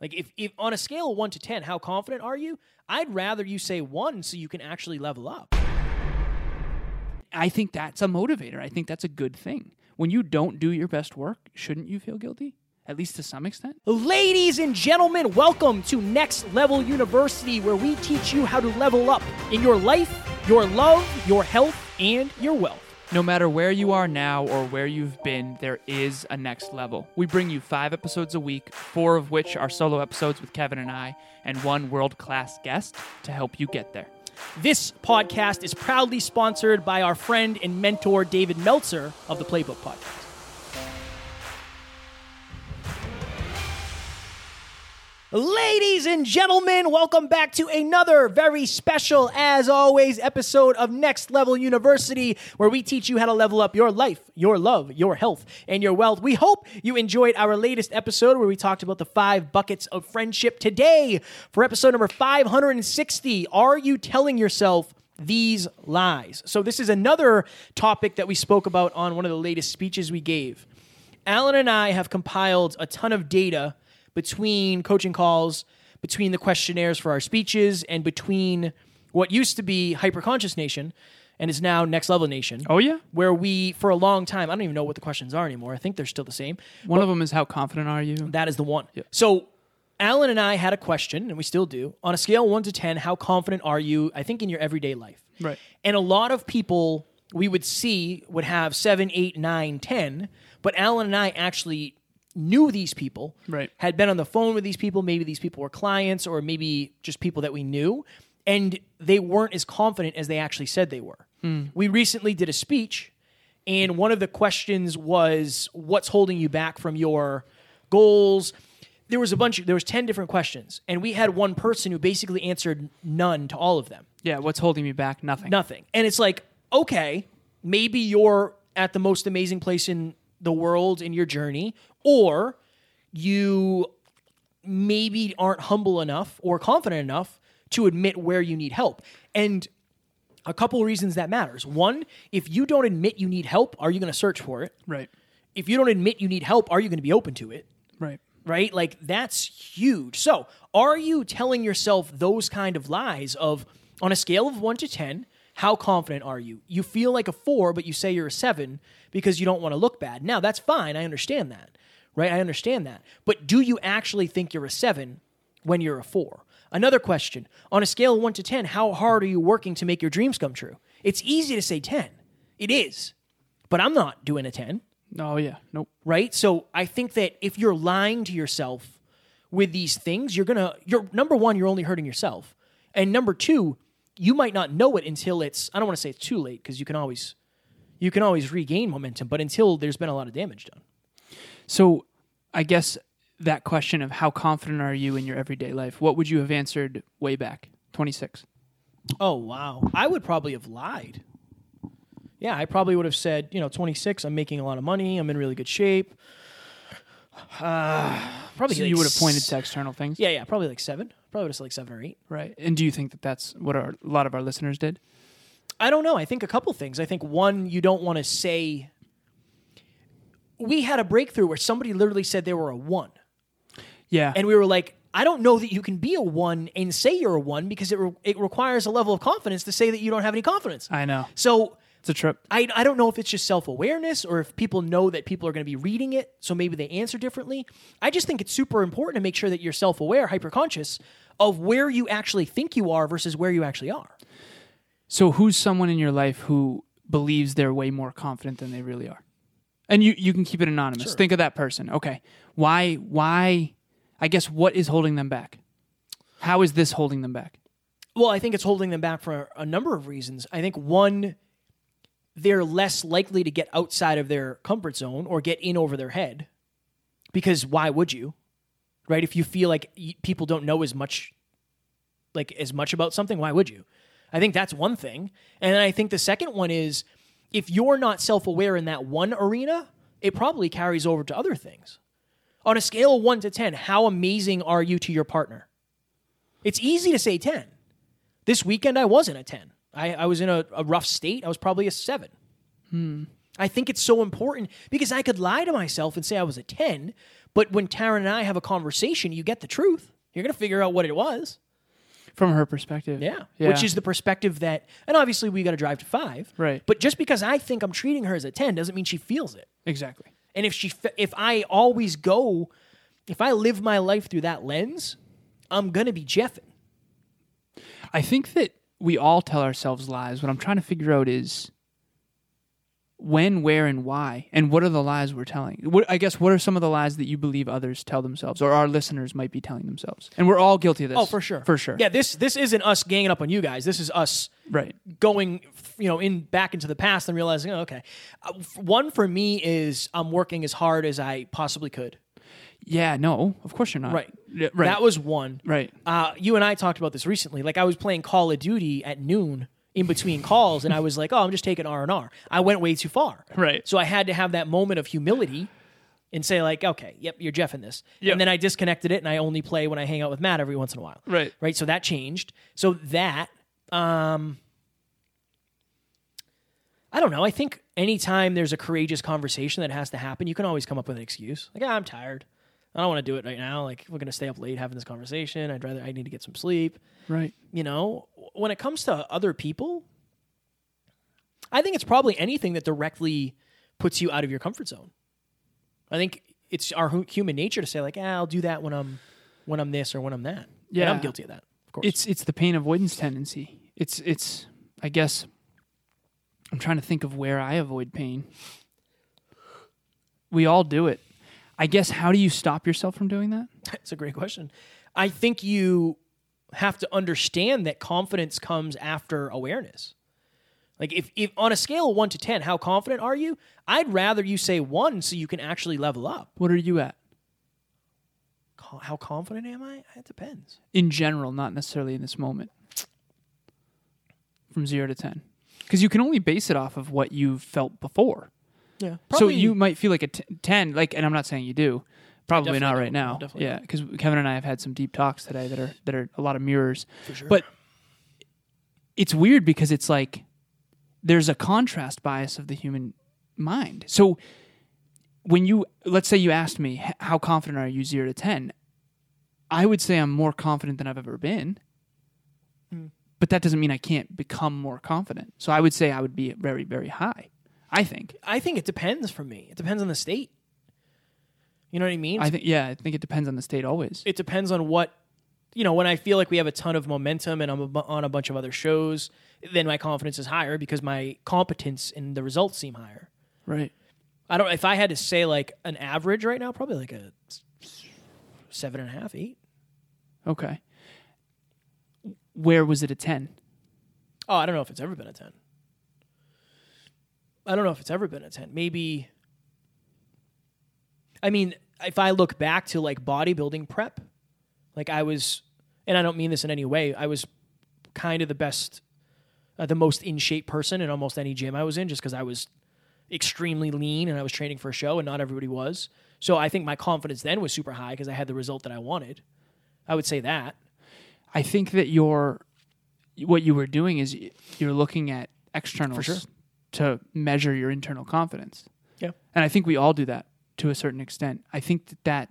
Like if on a scale of 1 to 10, how confident are you? I'd rather you say 1 so you can actually level up. I think that's a motivator. I think that's a good thing. When you don't do your best work, shouldn't you feel guilty? At least to some extent? Ladies and gentlemen, welcome to Next Level University, where we teach you how to level up in your life, your love, your health, and your wealth. No matter where you are now or where you've been, there is a next level. We bring you 5 episodes a week, 4 of which are solo episodes with Kevin and I, and 1 world-class guest to help you get there. This podcast is proudly sponsored by our friend and mentor, David Meltzer of the Playbook Podcast. Ladies and gentlemen, welcome back to another very special, as always, episode of Next Level University, where we teach you how to level up your life, your love, your health, and your wealth. We hope you enjoyed our latest episode where we talked about the 5 buckets of friendship. Today, for episode number 560, are you telling yourself these lies? So this is another topic that we spoke about on one of the latest speeches we gave. Alan and I have compiled a ton of data between coaching calls, between the questionnaires for our speeches, and between what used to be Hyperconscious Nation and is now Next Level Nation. Oh, yeah? Where we, for a long time, I don't even know what the questions are anymore. I think they're still the same. One of them is, how confident are you? That is the one. Yeah. So Alan and I had a question, and we still do. On a scale of 1 to 10, how confident are you, I think, in your everyday life? Right. And a lot of people we would see would have 7, 8, 9, 10, but Alan and I actually knew these people, right, had been on the phone with these people, maybe these people were clients or maybe just people that we knew, and they weren't as confident as they actually said they were. We recently did a speech, and one of the questions was, what's holding you back from your goals? There was 10 different questions, and we had one person who basically answered none to all of them. Yeah, what's holding me back? Nothing. And it's like, okay, maybe you're at the most amazing place in the world in your journey, or you maybe aren't humble enough or confident enough to admit where you need help. And a couple of reasons that matters. One, if you don't admit you need help, are you going to search for it? Right. If you don't admit you need help, are you going to be open to it? Right. Right? Like, that's huge. So, are you telling yourself those kind of lies of, on a scale of 1 to 10, how confident are you? You feel like a 4, but you say you're a 7 because you don't want to look bad. Now, that's fine. I understand that. Right? I understand that. But do you actually think you're a 7 when you're a 4? Another question. On a scale of 1 to 10, how hard are you working to make your dreams come true? It's easy to say 10. It is. But I'm not doing a 10. Oh, yeah. Nope. Right? So I think that if you're lying to yourself with these things, you're number one, you're only hurting yourself. And number 2, you might not know it until it's, I don't want to say it's too late, because you can always regain momentum, but until there's been a lot of damage done. So I guess that question of how confident are you in your everyday life, what would you have answered way back? 26. Oh, wow. I would probably have lied. Yeah, I probably would have said, 26, I'm making a lot of money, I'm in really good shape. Probably. So you would have pointed to external things? Yeah, probably like 7. Probably would have said like 7 or 8. Right. And do you think that that's what a lot of our listeners did? I don't know. I think a couple things. I think, one, you don't want to say... We had a breakthrough where somebody literally said they were a 1. Yeah. And we were like, I don't know that you can be a 1 and say you're a 1, because it requires a level of confidence to say that you don't have any confidence. I know. So it's a trip. I don't know if it's just self-awareness or if people know that people are going to be reading it, so maybe they answer differently. I just think it's super important to make sure that you're self-aware, hyper-conscious of where you actually think you are versus where you actually are. So who's someone in your life who believes they're way more confident than they really are? And you can keep it anonymous. Sure. Think of that person. Okay. Why, I guess, what is holding them back? How is this holding them back? Well, I think it's holding them back for a number of reasons. I think, one, they're less likely to get outside of their comfort zone or get in over their head, because why would you? Right? If you feel like people don't know as much about something, why would you? I think that's one thing. And then I think the second one is, if you're not self-aware in that one arena, it probably carries over to other things. On a scale of 1 to 10, how amazing are you to your partner? It's easy to say 10. This weekend, I wasn't a 10. I was in a rough state. I was probably a 7. I think it's so important because I could lie to myself and say I was a 10, but when Taryn and I have a conversation, you get the truth. You're going to figure out what it was. From her perspective. Yeah. Which is the perspective that, and obviously we got to drive to 5. Right. But just because I think I'm treating her as a 10 doesn't mean she feels it. Exactly. And if I always go, if I live my life through that lens, I'm going to be Jeffing. I think that we all tell ourselves lies. What I'm trying to figure out is when, where, and why, and what are the lies we're telling? What are some of the lies that you believe others tell themselves, or our listeners might be telling themselves? And we're all guilty of this. Oh, for sure. For sure. Yeah, this isn't us ganging up on you guys. This is us going, back into the past and realizing, okay. One for me is I'm working as hard as I possibly could. Yeah, no, of course you're not. Right. Yeah, right. That was one. Right. You and I talked about this recently. Like I was playing Call of Duty at noon in between calls, and I was like, I'm just taking R&R. I went way too far. Right. So I had to have that moment of humility and say like, okay, yep, you're Jeffing this. Yep. And then I disconnected it, and I only play when I hang out with Matt every once in a while. Right. Right. So that changed. So that, I don't know. I think anytime there's a courageous conversation that has to happen, you can always come up with an excuse. Like, I'm tired. I don't want to do it right now. Like, we're going to stay up late having this conversation. I need to get some sleep. Right. When it comes to other people, I think it's probably anything that directly puts you out of your comfort zone. I think it's our human nature to say like, I'll do that when I'm this or when I'm that. Yeah. And I'm guilty of that, of course. It's the pain avoidance tendency. It's I guess I'm trying to think of where I avoid pain. We all do it. I guess, how do you stop yourself from doing that? That's a great question. I think you have to understand that confidence comes after awareness. Like if on a scale of 1 to 10, how confident are you? I'd rather you say 1 so you can actually level up. What are you at? How confident am I? It depends. In general, not necessarily in this moment. From 0 to 10. Because you can only base it off of what you've felt before. Yeah. So you might feel like a 10, and I'm not saying you do. Probably not right now. Yeah, because Kevin and I have had some deep talks today that are a lot of mirrors. For sure. But it's weird because it's like there's a contrast bias of the human mind. So when let's say you asked me, how confident are you 0 to 10? I would say I'm more confident than I've ever been. But that doesn't mean I can't become more confident. So I would say I would be very, very high. I think it depends for me. It depends on the state. You know what I mean? I think it depends on the state always. It depends on what, when I feel like we have a ton of momentum and I'm on a bunch of other shows, then my confidence is higher because my competence and the results seem higher. Right. If I had to say like an average right now, probably like a 7.5, 8. Okay. Where was it a 10? Oh, I don't know if it's ever been a 10. Maybe, I mean, if I look back to like bodybuilding prep, like I was, and I don't mean this in any way, I was kind of the best, the most in shape person in almost any gym I was in, just because I was extremely lean and I was training for a show and not everybody was. So I think my confidence then was super high because I had the result that I wanted. I would say that. I think that what you were doing is you're looking at externals for sure to measure your internal confidence. Yeah. And I think we all do that to a certain extent. I think that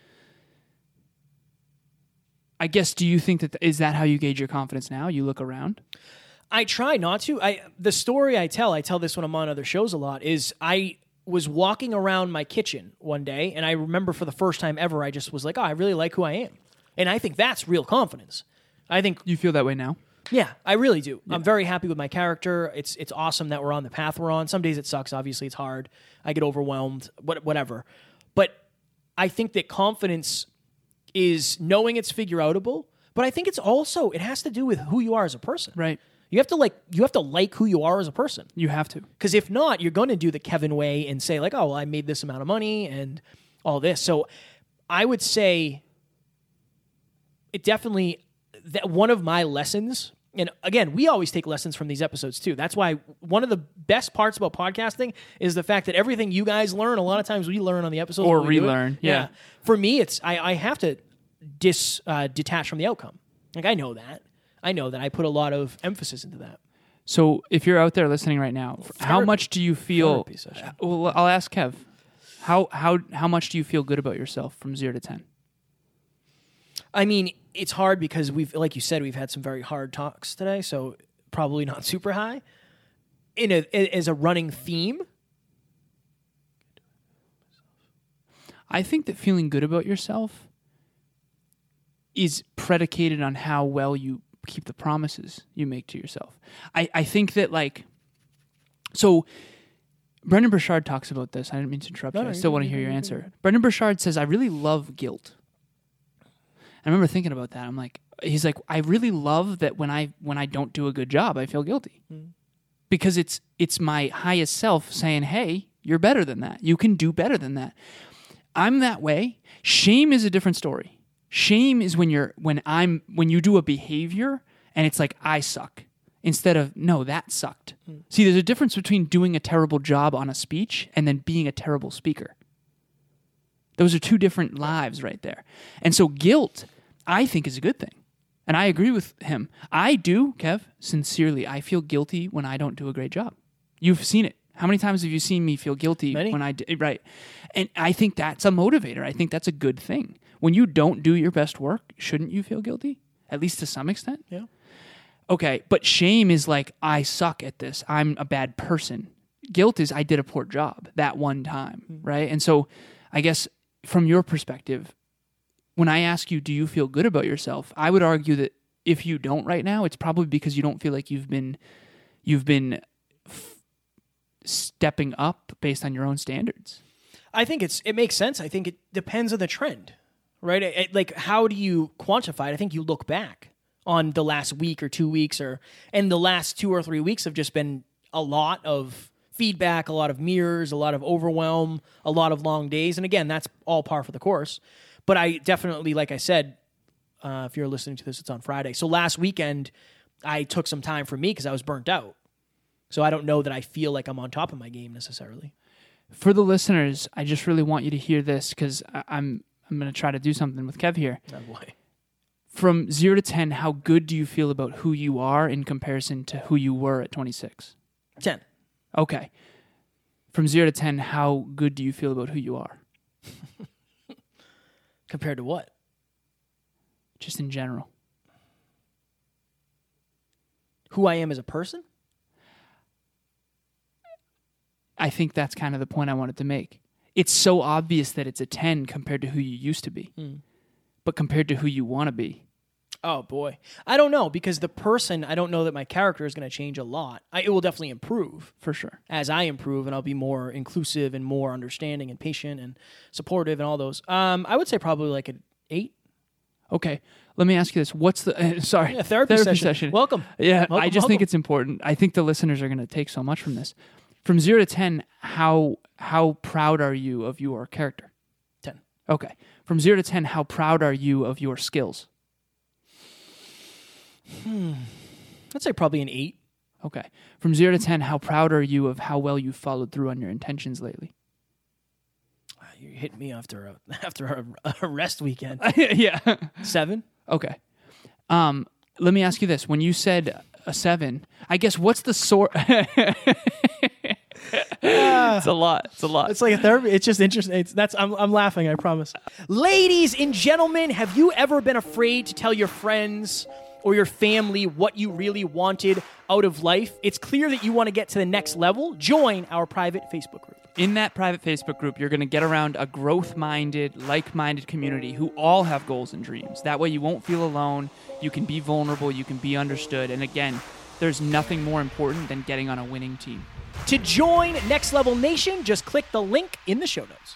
I guess, do you think is that how you gauge your confidence now? You look around? I try not to. The story I tell this when I'm on other shows a lot, is I was walking around my kitchen one day, and I remember for the first time ever, I just was like, I really like who I am. And I think that's real confidence. I think... You feel that way now? Yeah, I really do. Yeah. I'm very happy with my character. It's awesome that we're on the path we're on. Some days it sucks. Obviously, it's hard. I get overwhelmed, whatever. But I think that confidence is knowing it's figure-outable, but I think it's also, it has to do with who you are as a person. Right. You have to like who you are as a person. You have to. Because if not, you're going to do the Kevin way and say like, oh, well, I made this amount of money and all this. So I would say it definitely, that one of my lessons, and again, we always take lessons from these episodes too. That's why one of the best parts about podcasting is the fact that everything you guys learn, a lot of times we learn on the episodes. Or relearn. Yeah. For me, it's I have to detach from the outcome. Like I know that. I put a lot of emphasis into that. So if you're out there listening right now, how much do you feel? Therapy session. Well, I'll ask Kev. How much do you feel good about yourself from 0 to 10? I mean, it's hard because like you said, we've had some very hard talks today, so probably not super high. As a running theme, I think that feeling good about yourself is predicated on how well you keep the promises you make to yourself. I think that so Brendan Burchard talks about this. I didn't mean to interrupt you. I still want to hear your answer. Brendan Burchard says, I really love guilt. I remember thinking about that. He's like, I really love that when I don't do a good job, I feel guilty. Because it's my highest self saying, hey, you're better than that. You can do better than that. I'm that way. Shame is a different story. Shame is when you do a behavior and it's like, I suck. Instead of, no, that sucked. See, there's a difference between doing a terrible job on a speech and then being a terrible speaker. Those are two different lives right there. And so guilt, I think, is a good thing. And I agree with him. I do, Kev, sincerely, I feel guilty when I don't do a great job. You've seen it. How many times have you seen me feel guilty when I did? Right. And I think that's a motivator. I think that's a good thing. When you don't do your best work, shouldn't you feel guilty? At least to some extent? Yeah. Okay, but shame is like, I suck at this. I'm a bad person. Guilt is, I did a poor job that one time, right? And so I guess from your perspective, when I ask you, do you feel good about yourself? I would argue that if you don't right now, it's probably because you don't feel like you've been stepping up based on your own standards. I think it makes sense. I think it depends on the trend, right? Like, how do you quantify it? I think you look back on the last week or 2 weeks, and the last 2 or 3 weeks have just been a lot of feedback, a lot of mirrors, a lot of overwhelm, a lot of long days. And again, that's all par for the course. But I definitely, like I said, if you're listening to this, it's on Friday. So last weekend, I took some time for me because I was burnt out. So I don't know that I feel like I'm on top of my game necessarily. For the listeners, I just really want you to hear this because I'm going to try to do something with Kev here. Oh boy. From 0 to 10, how good do you feel about who you are in comparison to who you were at 26? 10. Okay. From 0 to 10, how good do you feel about who you are? Compared to what? Just in general. Who I am as a person? I think that's kind of the point I wanted to make. It's so obvious that it's a 10 compared to who you used to be. But compared to who you want to be. Oh, boy. I don't know, because the person, I don't know that my character is going to change a lot. It will definitely improve. For sure. As I improve, and I'll be more inclusive and more understanding and patient and supportive and all those. I would say probably like an 8. Okay. Let me ask you this. What's the... therapy session. Welcome. Yeah, welcome, I just think it's important. I think the listeners are going to take so much from this. From 0 to 10, how proud are you of your character? 10. Okay. From 0 to 10, how proud are you of your skills? I'd say probably an 8. Okay. From 0 to 10, how proud are you of how well you followed through on your intentions lately? You hit me after a rest weekend. Yeah. 7. Okay. Let me ask you this. When you said a 7, I guess what's the sort... It's a lot. It's like a therapy. It's just interesting. I'm laughing, I promise. Ladies and gentlemen, have you ever been afraid to tell your friends or your family what you really wanted out of life? It's clear that you want to get to the next level. Join our private Facebook group. In that private Facebook group, you're going to get around a growth-minded, like-minded community who all have goals and dreams. That way you won't feel alone. You can be vulnerable. You can be understood. And again, there's nothing more important than getting on a winning team. To join Next Level Nation, just click the link in the show notes.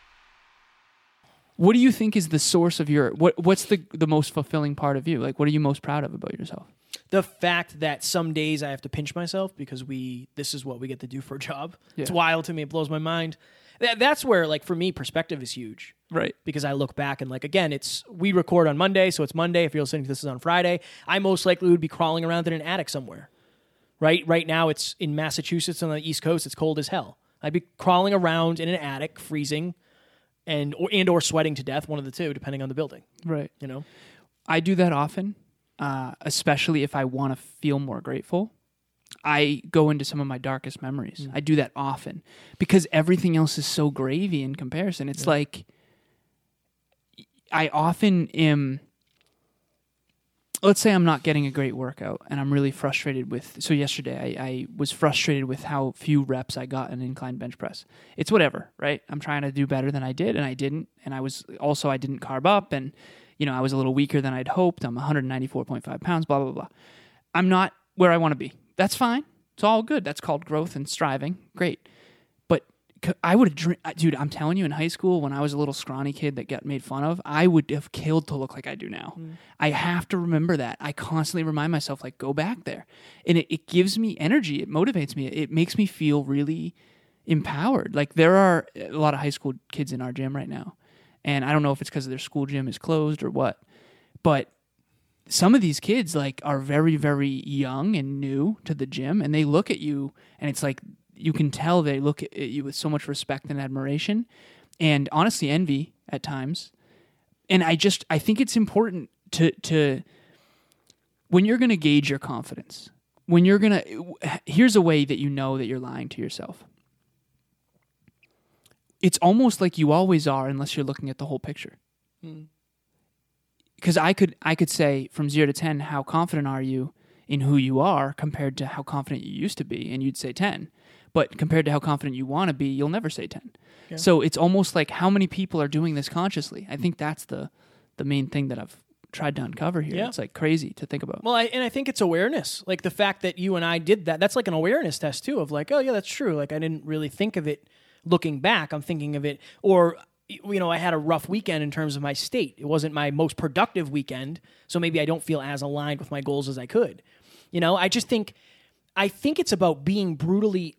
What do you think is the source of your... What's the most fulfilling part of you? Like, what are you most proud of about yourself? The fact that some days I have to pinch myself because this is what we get to do for a job. Yeah. It's wild to me. It blows my mind. That's where, like, for me, perspective is huge. Right. Because I look back and, like, again, we record on Monday, so it's Monday. If you're listening to this on Friday, I most likely would be crawling around in an attic somewhere. Right now, it's in Massachusetts on the East Coast. It's cold as hell. I'd be crawling around in an attic, freezing, or sweating to death, one of the two, depending on the building. Right. You know, I do that often, especially if I want to feel more grateful. I go into some of my darkest memories. I do that often because everything else is so gravy in comparison. It's like I often am. Let's say I'm not getting a great workout and I'm really frustrated with... So yesterday I was frustrated with how few reps I got in incline bench press. It's whatever, right? I'm trying to do better than I did and I didn't. And I didn't carb up and, I was a little weaker than I'd hoped. I'm 194.5 pounds, blah, blah, blah. I'm not where I want to be. That's fine. It's all good. That's called growth and striving. Great. But I would have... Dude, I'm telling you, in high school, when I was a little scrawny kid that got made fun of, I would have killed to look like I do now. I have to remember that. I constantly remind myself, like, go back there. And it gives me energy. It motivates me. It makes me feel really empowered. Like, there are a lot of high school kids in our gym right now. And I don't know if it's because their school gym is closed or what. But some of these kids, like, are very, very young and new to the gym. And they look at you, and it's like... You can tell they look at you with so much respect and admiration and honestly envy at times. And I think it's important to when you're going to gauge your confidence, here's a way that you know that you're lying to yourself. It's almost like you always are unless you're looking at the whole picture. Because I could say from 0 to 10, how confident are you in who you are compared to how confident you used to be? And you'd say 10. But compared to how confident you want to be, you'll never say 10. Yeah. So it's almost like how many people are doing this consciously. I think that's the main thing that I've tried to uncover here. Yeah. It's like crazy to think about. Well, I think it's awareness. Like the fact that you and I did that's like an awareness test too of like, oh yeah, that's true. Like I didn't really think of it looking back. I'm thinking of it. Or, I had a rough weekend in terms of my state. It wasn't my most productive weekend. So maybe I don't feel as aligned with my goals as I could. I think it's about being brutally...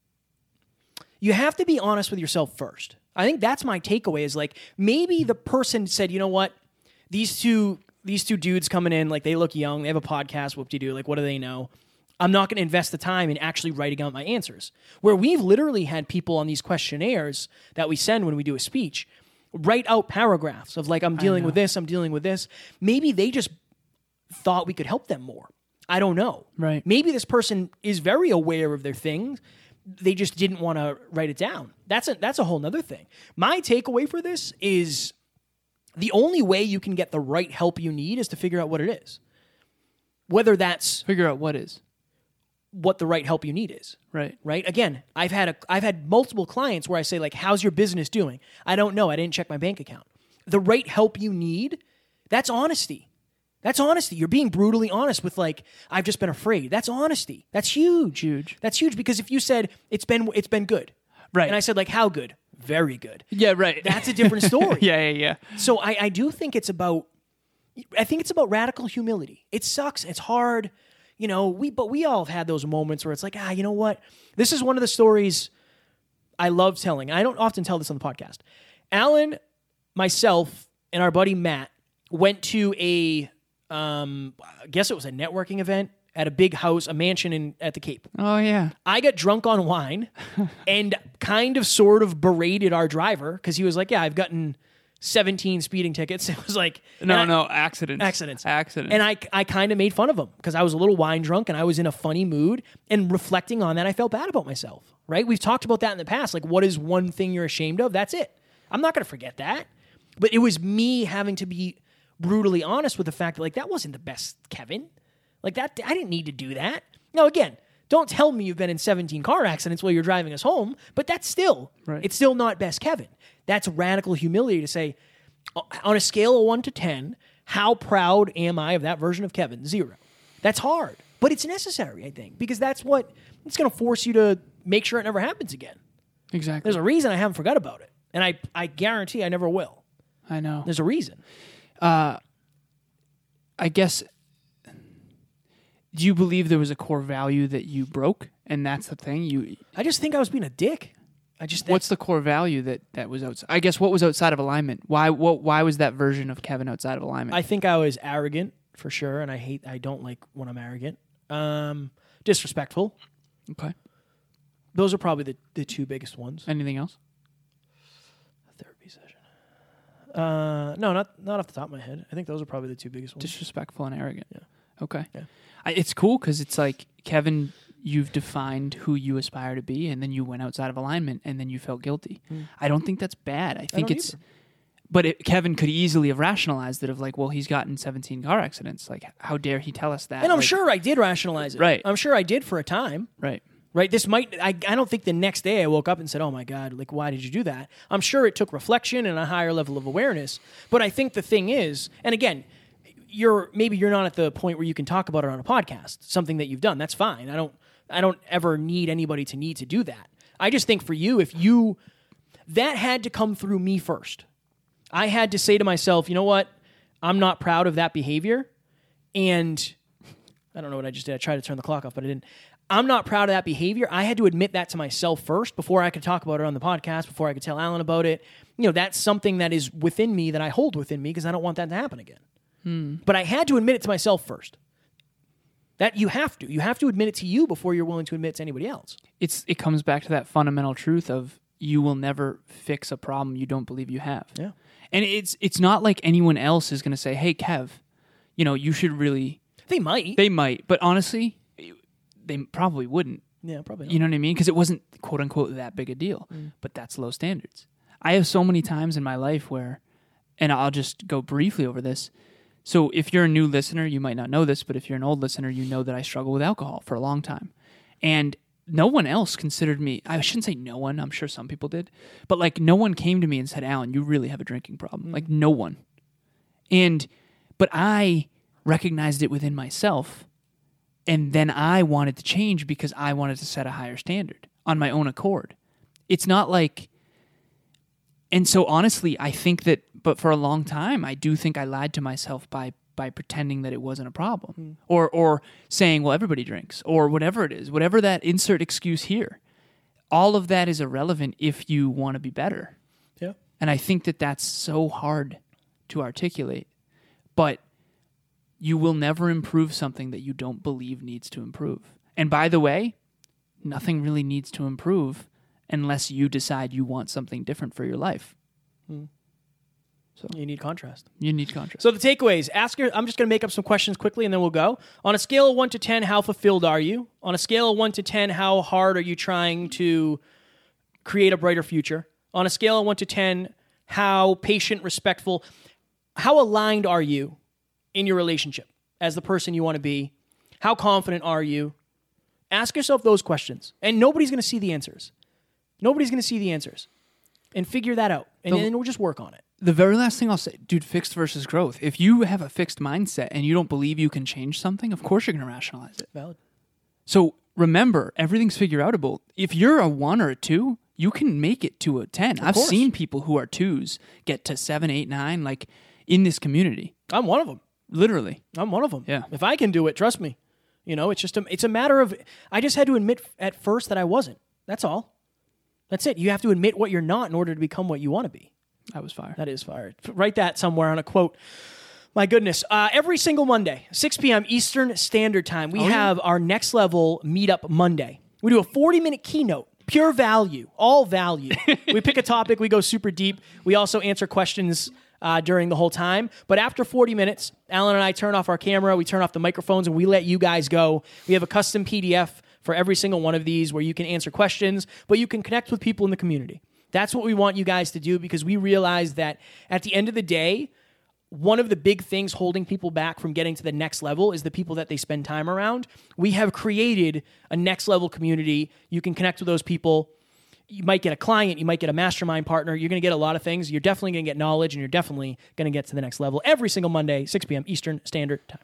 You have to be honest with yourself first. I think that's my takeaway is like maybe the person said, you know what, these two dudes coming in, like they look young, they have a podcast, whoop-de-doo, like what do they know? I'm not going to invest the time in actually writing out my answers. Where we've literally had people on these questionnaires that we send when we do a speech write out paragraphs of like, I'm dealing with this, I'm dealing with this. Maybe they just thought we could help them more. I don't know. Right. Maybe this person is very aware of their things. They just didn't want to write it down. That's a whole nother thing. My takeaway for this is the only way you can get the right help you need is to figure out what it is. Whether that's... Figure out what is. What the right help you need is. Right. Right? Again, I've had multiple clients where I say like, how's your business doing? I don't know. I didn't check my bank account. The right help you need, that's honesty. That's honesty. You're being brutally honest with like, I've just been afraid. That's honesty. That's huge. Huge. That's huge because if you said it's been good. Right. And I said like, how good? Very good. Yeah, right. That's a different story. Yeah. So I do think it's about radical humility. It sucks. It's hard. But we all have had those moments where it's like, you know what? This is one of the stories I love telling. I don't often tell this on the podcast. Alan, myself, and our buddy Matt went to I guess it was a networking event at a big house, a mansion at the Cape. Oh, yeah. I got drunk on wine and kind of sort of berated our driver because he was like, yeah, I've gotten 17 speeding tickets. It was like... accidents. And I kind of made fun of him because I was a little wine drunk and I was in a funny mood. And reflecting on that, I felt bad about myself, right? We've talked about that in the past. Like, what is one thing you're ashamed of? That's it. I'm not going to forget that. But it was me having to be brutally honest with the fact that, like, that wasn't the best Kevin. Like, that I didn't need to do that. Now, again, don't tell me you've been in 17 car accidents while you're driving us home, but that's still, It's still not best Kevin. That's radical humility to say, on a scale of 1 to 10, how proud am I of that version of Kevin? 0. That's hard, but it's necessary, I think, because that's what, it's going to force you to make sure it never happens again. Exactly. There's a reason I haven't forgot about it, and I guarantee I never will. I know. There's a reason. I guess, do you believe there was a core value that you broke, and that's the thing? I just think I was being a dick. What's the core value that was outside? I guess what was outside of alignment? Why was that version of Kevin outside of alignment? I think I was arrogant for sure, and I don't like when I'm arrogant. Disrespectful. Okay. Those are probably the two biggest ones. Anything else? A therapy session. No, not off the top of my head. I think those are probably the two biggest ones. Disrespectful and arrogant. Yeah. Okay. Yeah. It's cool because it's like Kevin you've defined who you aspire to be, and then you went outside of alignment, and then you felt guilty. I don't think that's bad. I think it's... either. But Kevin could easily have rationalized it of like, well, he's gotten 17 car accidents. Like, how dare he tell us that? And I'm Like, sure I did rationalize it. Right. I'm sure I did for a time. Right. Right? This might, I don't think the next day I woke up and said, oh my God, like, why did you do that? I'm sure it took reflection and a higher level of awareness. But I think the thing is, and again, maybe you're not at the point where you can talk about it on a podcast, something that you've done. That's fine. I don't ever need anybody to need to do that. I just think for you, that had to come through me first. I had to say to myself, you know what? I'm not proud of that behavior. And I don't know what I just did. I tried to turn the clock off, but I didn't. I'm not proud of that behavior. I had to admit that to myself first before I could talk about it on the podcast, before I could tell Alan about it. That's something that is within me, that I hold within me, because I don't want that to happen again. But I had to admit it to myself first. That you have to. You have to admit it to you before you're willing to admit it to anybody else. It comes back to that fundamental truth of you will never fix a problem you don't believe you have. Yeah. And it's not like anyone else is going to say, hey, Kev, you should really... They might. They might. But honestly, they probably wouldn't. Yeah, probably not. You know what I mean? Because it wasn't, quote unquote, that big a deal. But that's low standards. I have so many times in my life where, and I'll just go briefly over this. So if you're a new listener, you might not know this, but if you're an old listener, you know that I struggle with alcohol for a long time. And no one else considered me, I shouldn't say no one, I'm sure some people did, but like no one came to me and said, Alan, you really have a drinking problem. Like no one. But I recognized it within myself, and then I wanted to change because I wanted to set a higher standard on my own accord. It's not like, and so honestly, I think that, but for a long time, I do think I lied to myself by pretending that it wasn't a problem, or saying, well, everybody drinks, or whatever it is, whatever that insert excuse here. All of that is irrelevant if you want to be better. Yeah. And I think that that's so hard to articulate, but you will never improve something that you don't believe needs to improve. And by the way, nothing really needs to improve unless you decide you want something different for your life. So you need contrast. You need contrast. So the takeaways, I'm just going to make up some questions quickly and then we'll go. On a scale of 1 to 10, how fulfilled are you? On a scale of 1 to 10, how hard are you trying to create a brighter future? On a scale of 1 to 10, how patient, respectful, how aligned are you in your relationship as the person you want to be? How confident are you? Ask yourself those questions. And nobody's going to see the answers. Nobody's going to see the answers. And figure that out. And then we'll just work on it. The very last thing I'll say, dude, fixed versus growth. If you have a fixed mindset and you don't believe you can change something, of course you're going to rationalize it. Valid. So remember, everything's figure outable. If you're a 1 or a 2, you can make it to a 10. I've seen people who are 2s get to 7, 8, 9, like in this community. I'm one of them. Literally. I'm one of them. Yeah. If I can do it, trust me. It's just it's a matter of, I just had to admit at first that I wasn't. That's all. That's it. You have to admit what you're not in order to become what you want to be. That was fire. That is fire. Write that somewhere on a quote. My goodness. Every single Monday, 6 p.m. Eastern Standard Time, we have our Next Level Meetup Monday. We do a 40-minute keynote. Pure value. All value. We pick a topic. We go super deep. We also answer questions during the whole time. But after 40 minutes, Alan and I turn off our camera. We turn off the microphones, and we let you guys go. We have a custom PDF for every single one of these where you can answer questions, but you can connect with people in the community. That's what we want you guys to do, because we realize that at the end of the day, one of the big things holding people back from getting to the next level is the people that they spend time around. We have created a next level community. You can connect with those people. You might get a client. You might get a mastermind partner. You're going to get a lot of things. You're definitely going to get knowledge, and you're definitely going to get to the next level every single Monday, 6 p.m. Eastern Standard Time.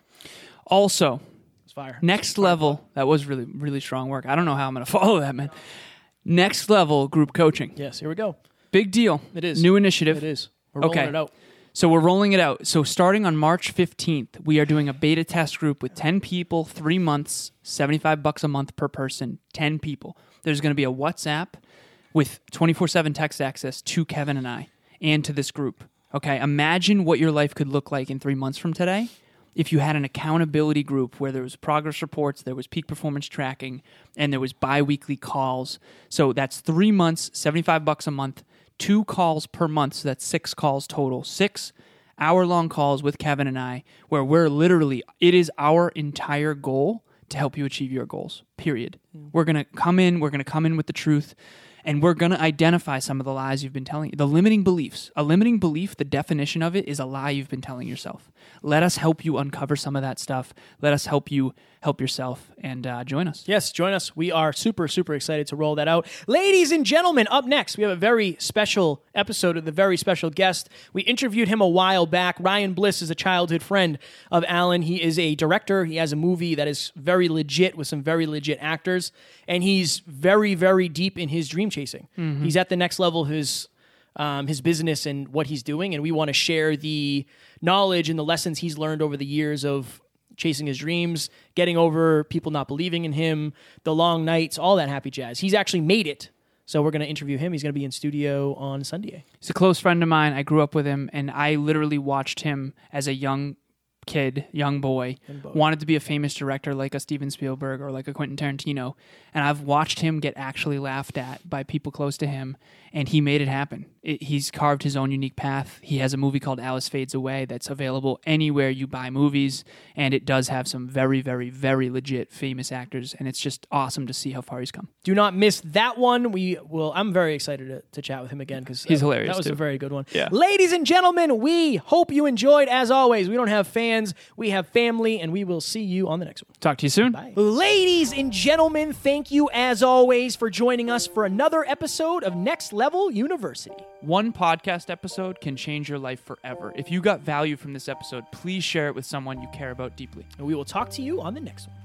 Also, it's fire. Next Level, that was really, really strong work. I don't know how I'm going to follow that, man. Next Level group coaching. Yes, here we go. Big deal. It is. New initiative. It is. We're rolling it out. So we're rolling it out. So starting on March 15th, we are doing a beta test group with 10 people, 3 months, $75 a month per person, 10 people. There's going to be a WhatsApp with 24/7 text access to Kevin and I and to this group. Okay, imagine what your life could look like in 3 months from today if you had an accountability group where there was progress reports, there was peak performance tracking, and there was bi-weekly calls. So that's 3 months, $75 a month, 2 calls per month, so that's 6 calls total. 6 hour-long calls with Kevin and I, where we're literally, it is our entire goal to help you achieve your goals, period. We're going to come in with the truth, and we're going to identify some of the lies you've been telling, the limiting beliefs. A limiting belief, the definition of it is a lie you've been telling yourself. Let us help you uncover some of that stuff. Let us help you help yourself, and join us. Yes, join us. We are super, super excited to roll that out. Ladies and gentlemen, up next, we have a very special episode with a very special guest. We interviewed him a while back. Ryan Bliss is a childhood friend of Alan. He is a director. He has a movie that is very legit with some very legit actors, and he's very, very deep in his dream chasing. He's at the next level of his business and what he's doing, and we want to share the knowledge and the lessons he's learned over the years of chasing his dreams, getting over people not believing in him, the long nights, all that happy jazz. He's actually made it. So we're going to interview him. He's going to be in studio on Sunday. He's a close friend of mine. I grew up with him, and I literally watched him as a young boy, wanted to be a famous director like a Steven Spielberg or like a Quentin Tarantino. And I've watched him get actually laughed at by people close to him, and he made it happen. He's carved his own unique path. He has a movie called Alice Fades Away that's available anywhere you buy movies, and it does have some very, very, very legit famous actors, and it's just awesome to see how far he's come. Do not miss that one. I'm very excited to chat with him again because he's hilarious. That was a very good one. Yeah. Ladies and gentlemen, we hope you enjoyed. As always, we don't have fans, we have family, and we will see you on the next one. Talk to you soon. Bye. Ladies and gentlemen, thank you as always for joining us for another episode of Next Level University. One podcast episode can change your life forever. If you got value from this episode, please share it with someone you care about deeply. And we will talk to you on the next one.